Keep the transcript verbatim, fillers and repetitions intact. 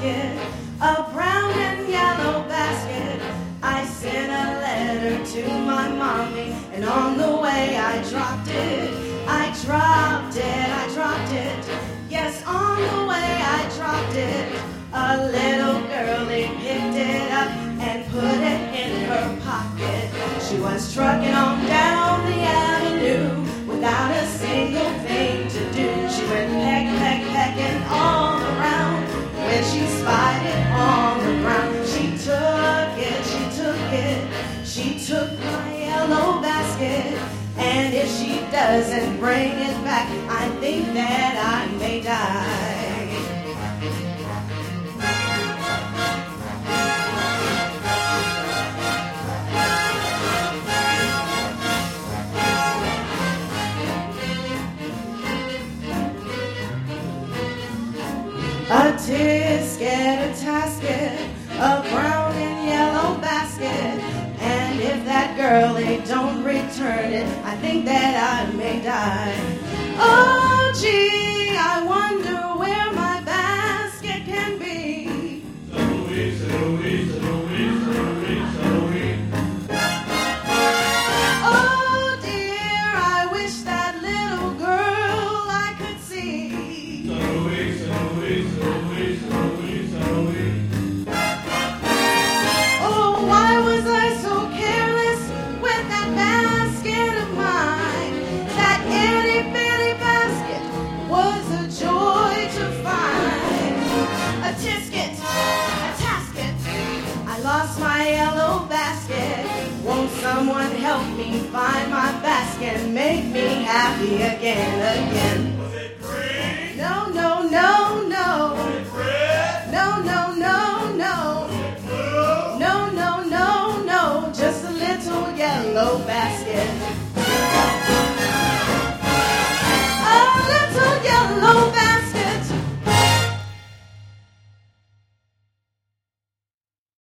basket, a brown and yellow basket. I sent a letter to my mommy, and on the way I dropped it. I dropped it, I dropped it. Yes, on the way I dropped it. A little girlie picked it up and put it in her pocket. She was trucking on down the avenue without a single thing to do. She went peck, peck, pecking all around. When she spied it on the ground, she took it, she took it. She took my yellow basket, and if she doesn't bring it back, I think that I may die. A tisket, a tasket, a brown and yellow basket. And if that girlie don't return it, I think that I may die. Oh, gee, I wonder where my basket can be. Oh, dear, I wish that little girl I could see. Oh, why was I so careless with that basket of mine? That itty bitty basket was a joy to find. A tisket, a tasket, I lost my yellow basket. Won't someone help me find my basket and make me happy again, again? Was it green? No, no, no, no. Was it red? No, no, no, no. Was it blue? No, no, no, no. Just a little yellow basket.